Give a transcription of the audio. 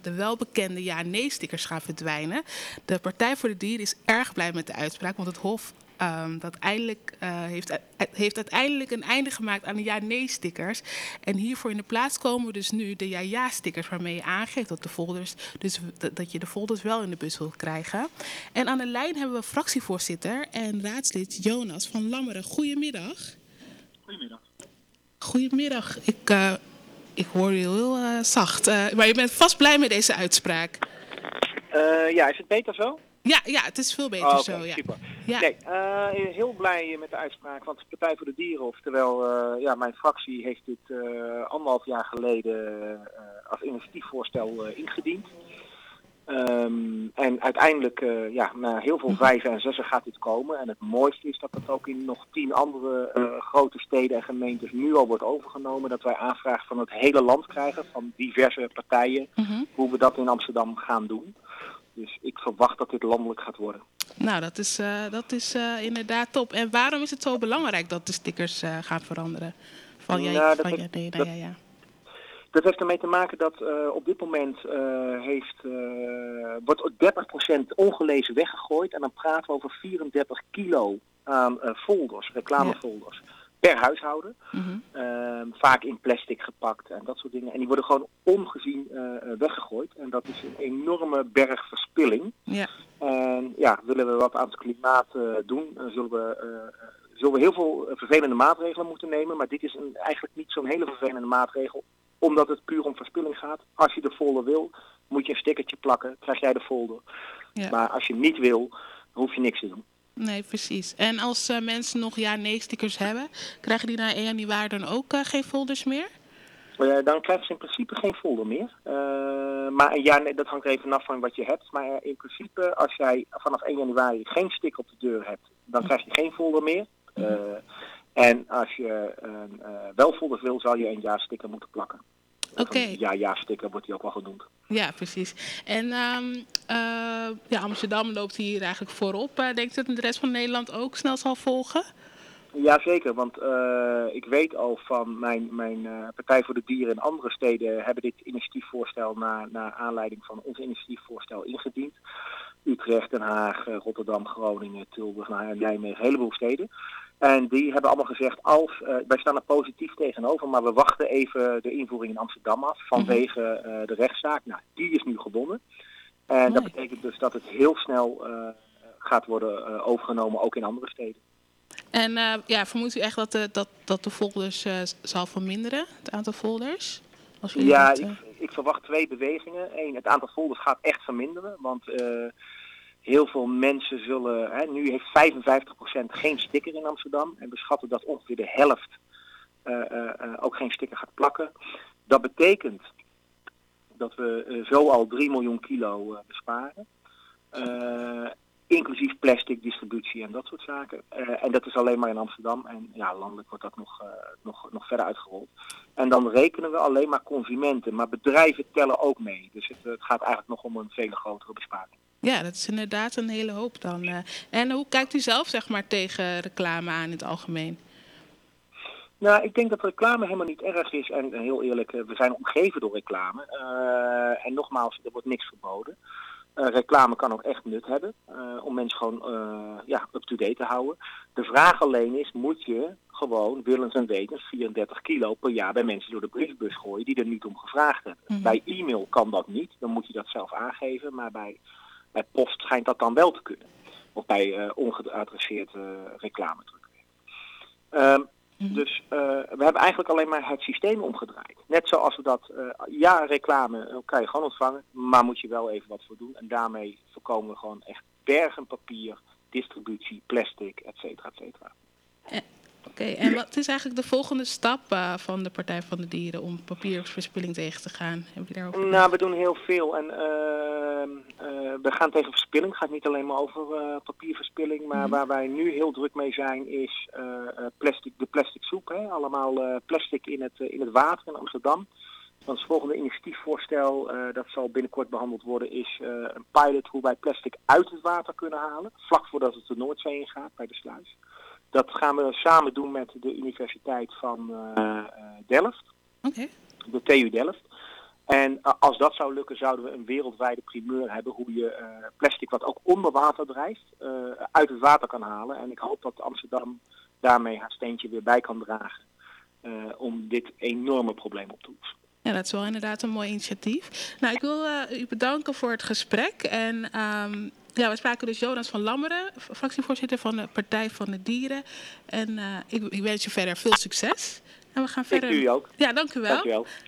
de welbekende ja-nee-stickers gaan verdwijnen. De Partij voor de Dieren is erg blij met de uitspraak, want het Hof heeft uiteindelijk een einde gemaakt aan de ja-nee-stickers. En hiervoor in de plaats komen dus nu de ja-ja-stickers, waarmee je aangeeft dat dat je de folders wel in de bus wilt krijgen. En aan de lijn hebben we fractievoorzitter en raadslid Jonas van Lammeren. Goedemiddag. Goedemiddag. Goedemiddag. Ik hoor je heel zacht, maar je bent vast blij met deze uitspraak. Ja, is het beter zo? Ja, het is veel beter zo. Ja. Super. Ja. Nee, heel blij met de uitspraak, want de Partij voor de Dieren, oftewel mijn fractie, heeft dit 1,5 jaar geleden als initiatiefvoorstel ingediend. En uiteindelijk, na heel veel vijven en zessen gaat dit komen. En het mooiste is dat het ook in nog 10 andere grote steden en gemeentes nu al wordt overgenomen. Dat wij aanvragen van het hele land krijgen, van diverse partijen, hoe we dat in Amsterdam gaan doen. Dus ik verwacht dat dit landelijk gaat worden. Nou, dat is inderdaad top. En waarom is het zo belangrijk dat de stickers gaan veranderen? Dat heeft ermee te maken dat op dit moment wordt 30% ongelezen weggegooid. En dan praten we over 34 kilo aan folders, reclamefolders, per huishouden. Vaak in plastic gepakt en dat soort dingen. En die worden gewoon ongezien weggegooid. En dat is een enorme berg verspilling. Ja. En willen we wat aan het klimaat doen, zullen we heel veel vervelende maatregelen moeten nemen. Maar dit is eigenlijk niet zo'n hele vervelende maatregel, omdat het puur om verspilling gaat. Als je de folder wil, moet je een stickertje plakken, krijg jij de folder. Ja. Maar als je niet wil, hoef je niks te doen. Nee, precies. En als mensen nog ja-nee-stickers hebben, krijgen die na 1 januari dan ook geen folders meer? Dan krijgen ze in principe geen folder meer. Maar dat hangt even af van wat je hebt. Maar in principe, als jij vanaf 1 januari geen sticker op de deur hebt, dan krijg je geen folder meer. En als je wel folders wil, zal je een ja-sticker moeten plakken. Oké. Ja-sticker wordt die ook wel genoemd. Ja, precies. En Amsterdam loopt hier eigenlijk voorop. Denk je dat de rest van Nederland ook snel zal volgen? Jazeker, want ik weet al van mijn Partij voor de Dieren in andere steden hebben dit initiatiefvoorstel naar aanleiding van ons initiatiefvoorstel ingediend. Utrecht, Den Haag, Rotterdam, Groningen, Tilburg, Nijmegen, een heleboel steden. En die hebben allemaal gezegd, wij staan er positief tegenover, maar we wachten even de invoering in Amsterdam af vanwege de rechtszaak. Nou, die is nu gewonnen. En dat betekent dus dat het heel snel gaat worden overgenomen, ook in andere steden. En vermoedt u echt dat de folders zal verminderen, het aantal folders? Ik verwacht 2 bewegingen. 1, het aantal folders gaat echt verminderen, want heel veel mensen zullen... nu heeft 55% geen sticker in Amsterdam en we schatten dat ongeveer de helft ook geen sticker gaat plakken. Dat betekent dat we zo al 3 miljoen kilo besparen. Inclusief plastic, distributie en dat soort zaken. En dat is alleen maar in Amsterdam. En landelijk wordt dat nog verder uitgerold. En dan rekenen we alleen maar consumenten. Maar bedrijven tellen ook mee. Dus het gaat eigenlijk nog om een veel grotere besparing. Ja, dat is inderdaad een hele hoop dan. En hoe kijkt u zelf tegen reclame aan in het algemeen? Nou, ik denk dat reclame helemaal niet erg is. En heel eerlijk, we zijn omgeven door reclame. En nogmaals, er wordt niks verboden. Reclame kan ook echt nut hebben om mensen gewoon up-to-date te houden. De vraag alleen is, moet je gewoon willens en wetens 34 kilo per jaar bij mensen door de briefbus gooien die er niet om gevraagd hebben. Bij e-mail kan dat niet, dan moet je dat zelf aangeven, maar bij post schijnt dat dan wel te kunnen. Of bij ongeadresseerd reclamedruk. Dus we hebben eigenlijk alleen maar het systeem omgedraaid. Net zoals we dat, reclame kan je gewoon ontvangen, maar moet je wel even wat voor doen. En daarmee voorkomen we gewoon echt bergen papier, distributie, plastic, et cetera, et cetera. Oké, en wat is eigenlijk de volgende stap van de Partij van de Dieren om papierverspilling tegen te gaan? Heb je daarover we doen heel veel en we gaan tegen verspilling. Het gaat niet alleen maar over papierverspilling, maar waar wij nu heel druk mee zijn is de plastic soep. Hè? Allemaal plastic in het water in Amsterdam. Want het volgende initiatiefvoorstel, dat zal binnenkort behandeld worden, is een pilot hoe wij plastic uit het water kunnen halen. Vlak voordat het de Noordzee ingaat, bij de sluis. Dat gaan we samen doen met de Universiteit van Delft. Okay. De TU Delft. En als dat zou lukken, zouden we een wereldwijde primeur hebben hoe je plastic wat ook onder water drijft, uit het water kan halen. En ik hoop dat Amsterdam daarmee haar steentje weer bij kan dragen om dit enorme probleem op te lossen. Ja, dat is wel inderdaad een mooi initiatief. Nou, ik wil u bedanken voor het gesprek. En we spraken dus Jonas van Lammeren, fractievoorzitter van de Partij van de Dieren. En ik wens je verder veel succes. En we gaan verder. Ik u ook. Ja, dank u wel. Dank u wel.